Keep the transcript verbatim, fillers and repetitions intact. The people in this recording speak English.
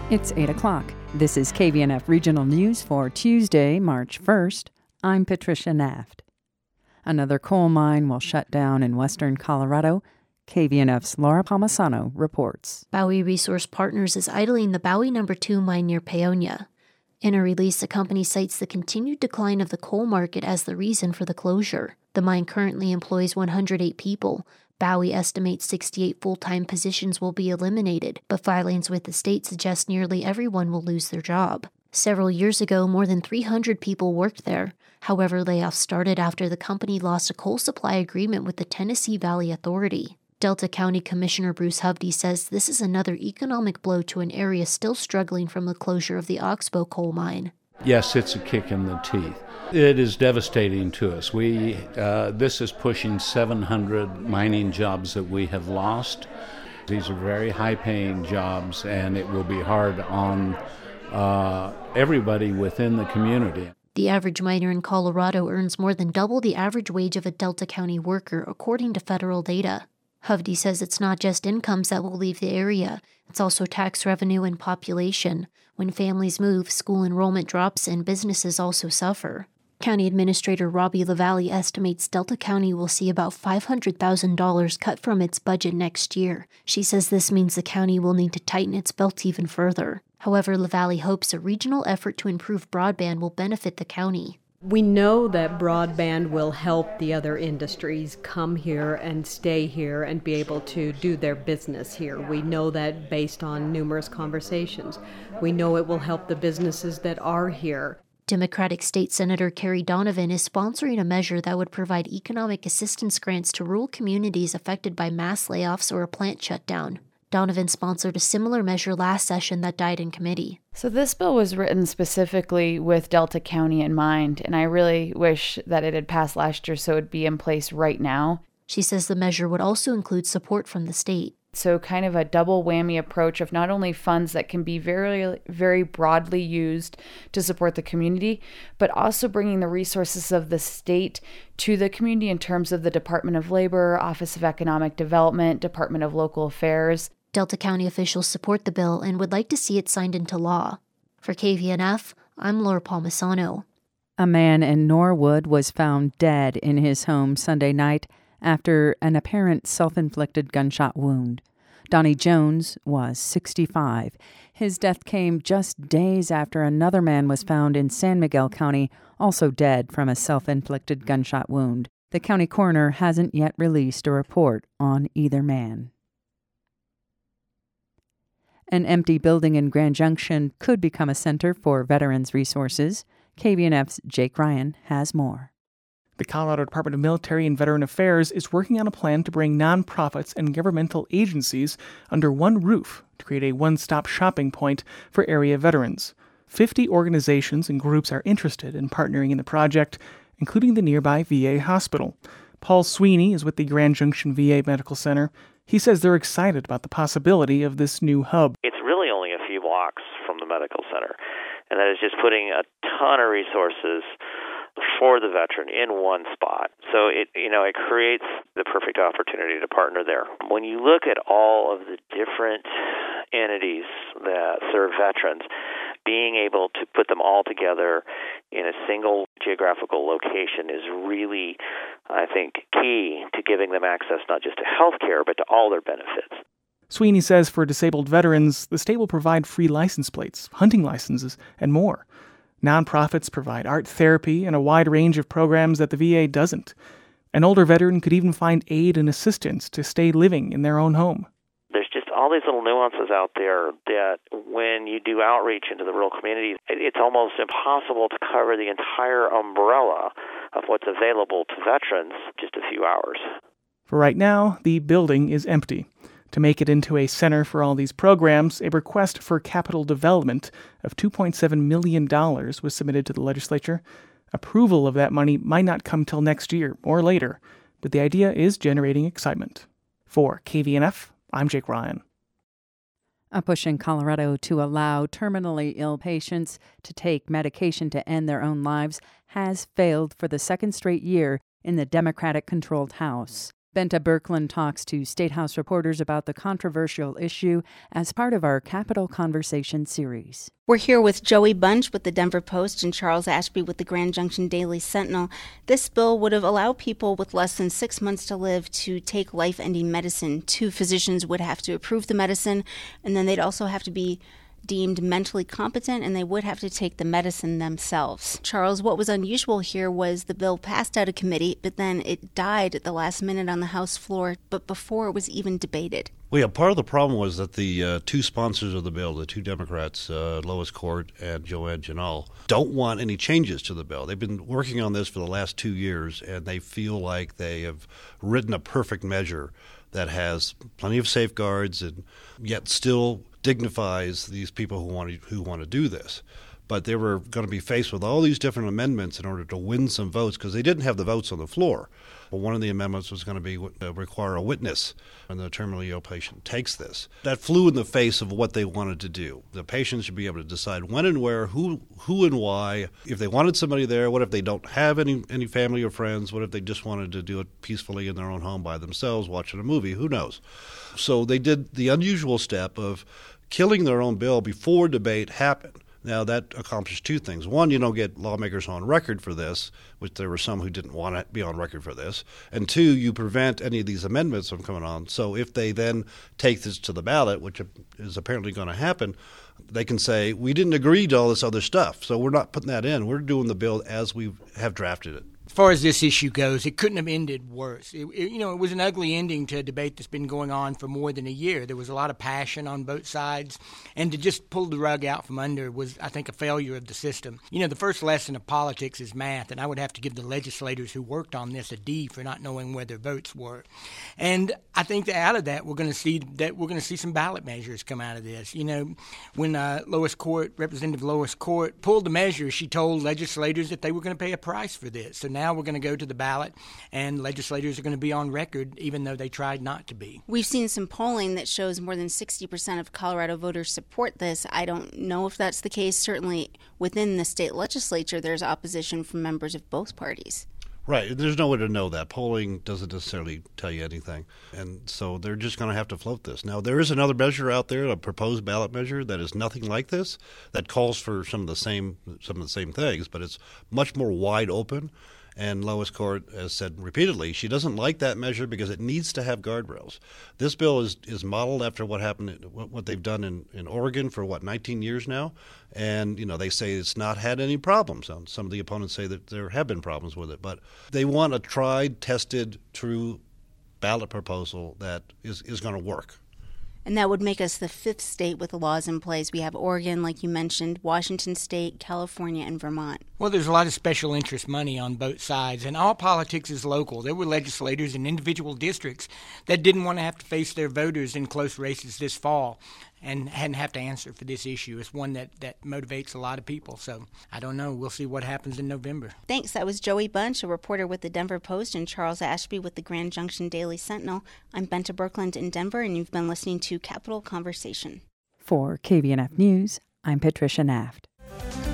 It's eight o'clock. This is K V N F Regional News for Tuesday, March first. I'm Patricia Naft. Another coal mine will shut down in western Colorado. K V N F's Laura Palmisano reports. Bowie Resource Partners is idling the Bowie Number two mine near Paonia. In a release, the company cites the continued decline of the coal market as the reason for the closure. The mine currently employs one hundred eight people. Bowie estimates sixty-eight full-time positions will be eliminated, but filings with the state suggest nearly everyone will lose their job. Several years ago, more than three hundred people worked there. However, layoffs started after the company lost a coal supply agreement with the Tennessee Valley Authority. Delta County Commissioner Bruce Hovde says this is another economic blow to an area still struggling from the closure of the Oxbow coal mine. Yes, it's a kick in the teeth. It is devastating to us. We uh, this is pushing seven hundred mining jobs that we have lost. These are very high-paying jobs, and it will be hard on uh, everybody within the community. The average miner in Colorado earns more than double the average wage of a Delta County worker, according to federal data. Hovde says it's not just incomes that will leave the area, it's also tax revenue and population. When families move, school enrollment drops and businesses also suffer. County Administrator Robbie LaValle estimates Delta County will see about five hundred thousand dollars cut from its budget next year. She says this means the county will need to tighten its belt even further. However, LaValle hopes a regional effort to improve broadband will benefit the county. We know that broadband will help the other industries come here and stay here and be able to do their business here. We know that based on numerous conversations. We know it will help the businesses that are here. Democratic State Senator Kerry Donovan is sponsoring a measure that would provide economic assistance grants to rural communities affected by mass layoffs or a plant shutdown. Donovan sponsored a similar measure last session that died in committee. So this bill was written specifically with Delta County in mind, and I really wish that it had passed last year so it would be in place right now. She says the measure would also include support from the state. So kind of a double whammy approach of not only funds that can be very, very broadly used to support the community, but also bringing the resources of the state to the community in terms of the Department of Labor, Office of Economic Development, Department of Local Affairs. Delta County officials support the bill and would like to see it signed into law. For K V N F, I'm Laura Palmisano. A man in Norwood was found dead in his home Sunday night after an apparent self-inflicted gunshot wound. Donnie Jones was sixty-five. His death came just days after another man was found in San Miguel County, also dead from a self-inflicted gunshot wound. The county coroner hasn't yet released a report on either man. An empty building in Grand Junction could become a center for veterans' resources. K V N F's Jake Ryan has more. The Colorado Department of Military and Veteran Affairs is working on a plan to bring nonprofits and governmental agencies under one roof to create a one-stop shopping point for area veterans. Fifty organizations and groups are interested in partnering in the project, including the nearby V A hospital. Paul Sweeney is with the Grand Junction V A Medical Center. He says they're excited about the possibility of this new hub. It's really only a few blocks from the medical center, and that is just putting a ton of resources for the veteran in one spot. So it, you know, it creates the perfect opportunity to partner there. When you look at all of the different entities that serve veterans, being able to put them all together in a single geographical location is really, I think, key to giving them access not just to health care, but to all their benefits. Sweeney says for disabled veterans, the state will provide free license plates, hunting licenses, and more. Nonprofits provide art therapy and a wide range of programs that the V A doesn't. An older veteran could even find aid and assistance to stay living in their own home. There's just all these little nuances out there that when you do outreach into the rural communities, it's almost impossible to cover the entire umbrella of what's available to veterans just a few hours. For right now, the building is empty. To make it into a center for all these programs, a request for capital development of two point seven million dollars was submitted to the legislature. Approval of that money might not come till next year or later, but the idea is generating excitement. For K V N F, I'm Jake Ryan. A push in Colorado to allow terminally ill patients to take medication to end their own lives has failed for the second straight year in the Democratic-controlled House. Benta Birkeland talks to State House reporters about the controversial issue as part of our Capitol Conversation series. We're here with Joey Bunch with the Denver Post and Charles Ashby with the Grand Junction Daily Sentinel. This bill would have allowed people with less than six months to live to take life-ending medicine. Two physicians would have to approve the medicine, and then they'd also have to be deemed mentally competent, and they would have to take the medicine themselves. Charles, what was unusual here was the bill passed out of committee, but then it died at the last minute on the House floor, but before it was even debated. Well, yeah, part of the problem was that the uh, two sponsors of the bill, the two Democrats, uh, Lois Court and Joanne Ginal, don't want any changes to the bill. They've been working on this for the last two years, and they feel like they have written a perfect measure that has plenty of safeguards and yet still dignifies these people who want to, who want to do this. But they were going to be faced with all these different amendments in order to win some votes because they didn't have the votes on the floor. Well, one of the amendments was going to be uh, require a witness when the terminally ill patient takes this. That flew in the face of what they wanted to do. The patient should be able to decide when and where, who who and why. If they wanted somebody there, what if they don't have any, any family or friends? What if they just wanted to do it peacefully in their own home by themselves, watching a movie? Who knows? So they did the unusual step of killing their own bill before debate happened. Now, that accomplished two things. One, you don't get lawmakers on record for this, which there were some who didn't want to be on record for this. And two, you prevent any of these amendments from coming on. So if they then take this to the ballot, which is apparently going to happen, they can say, we didn't agree to all this other stuff, so we're not putting that in. We're doing the bill as we have drafted it. As far as this issue goes, it couldn't have ended worse. It, it, you know, it was an ugly ending to a debate that's been going on for more than a year. There was a lot of passion on both sides, and to just pull the rug out from under was, I think, a failure of the system. You know, the first lesson of politics is math, and I would have to give the legislators who worked on this a D for not knowing where their votes were. And I think that out of that, we're going to see that we're going to see some ballot measures come out of this. You know, when uh, Lois Court, Representative Lois Court, pulled the measure, she told legislators that they were going to pay a price for this. So now we're going to go to the ballot, and legislators are going to be on record, even though they tried not to be. We've seen some polling that shows more than sixty percent of Colorado voters support this. I don't know if that's the case. Certainly within the state legislature, there's opposition from members of both parties. Right. There's no way to know that. Polling doesn't necessarily tell you anything. And so they're just going to have to float this. Now, there is another measure out there, a proposed ballot measure that is nothing like this, that calls for some of the same some of the same things, but it's much more wide open. And Lois Court has said repeatedly she doesn't like that measure because it needs to have guardrails. This bill is, is modeled after what happened, what, what they've done in, in Oregon for, what, nineteen years now? And, you know, they say it's not had any problems. Some of the opponents say that there have been problems with it. But they want a tried, tested, true ballot proposal that is, is going to work. And that would make us the fifth state with the laws in place. We have Oregon, like you mentioned, Washington State, California, and Vermont. Well, there's a lot of special interest money on both sides, and all politics is local. There were legislators in individual districts that didn't want to have to face their voters in close races this fall and hadn't have to answer for this issue. It's one that, that motivates a lot of people. So I don't know. We'll see what happens in November. Thanks. That was Joey Bunch, a reporter with the Denver Post, and Charles Ashby with the Grand Junction Daily Sentinel. I'm Benta Birkeland in Denver, and you've been listening to Capitol Conversation. For K B N F News, I'm Patricia Naft.